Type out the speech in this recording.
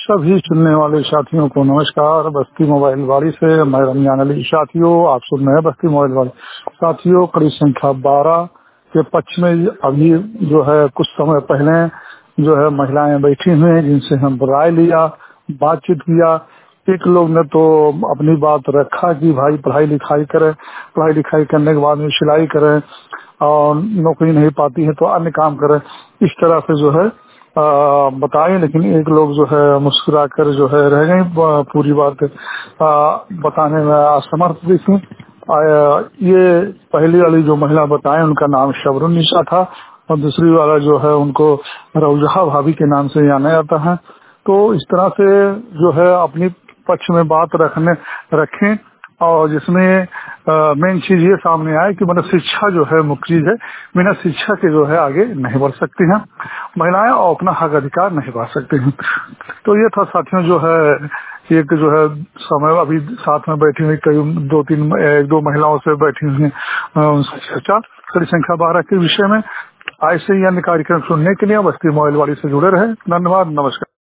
सभी सुनने वाले साथियों को नमस्कार। बस्ती मोबाइल वाली से मैं रमजान अली। साथियों, आप सुन रहे हैं बस्ती मोबाइल वाली। साथियों, कड़ी संख्या 12 के पक्ष में अभी जो है कुछ समय पहले जो है महिलाएं बैठी हुई हैं, जिनसे हम राय लिया, बातचीत किया। एक लोग ने तो अपनी बात रखा कि भाई पढ़ाई लिखाई करें, पढ़ाई लिखाई करने के बाद में सिलाई करें, और नौकरी नहीं पाती है तो अन्य काम करें, इस तरह से जो है बताए। लेकिन एक लोग जो है मुस्कुरा कर जो है रह गए, पूरी बात बताने में असमर्थ भी थी। ये पहली वाली जो महिला बताए उनका नाम शबरुन्निसा था, और दूसरी वाला जो है उनको रौजहा भाभी के नाम से जाना जाता है। तो इस तरह से जो है अपनी पक्ष में बात रखें, और जिसमें मेन चीज ये सामने आए कि मतलब शिक्षा जो है मुख्य चीज है। बिना शिक्षा के जो है आगे नहीं बढ़ सकती हैं महिलाएं, और अपना हक अधिकार नहीं पा सकती हैं। तो ये था साथियों, जो है एक जो है समय अभी साथ में बैठी हुई कई एक दो महिलाओं से बैठी हुई हैं, उनसे चर्चा कड़ी संख्या 12 के विषय में। ऐसे ही अन्य कार्यक्रम सुनने के लिए बस्ती मोबाइल वाली से जुड़े रहे। धन्यवाद, नमस्कार।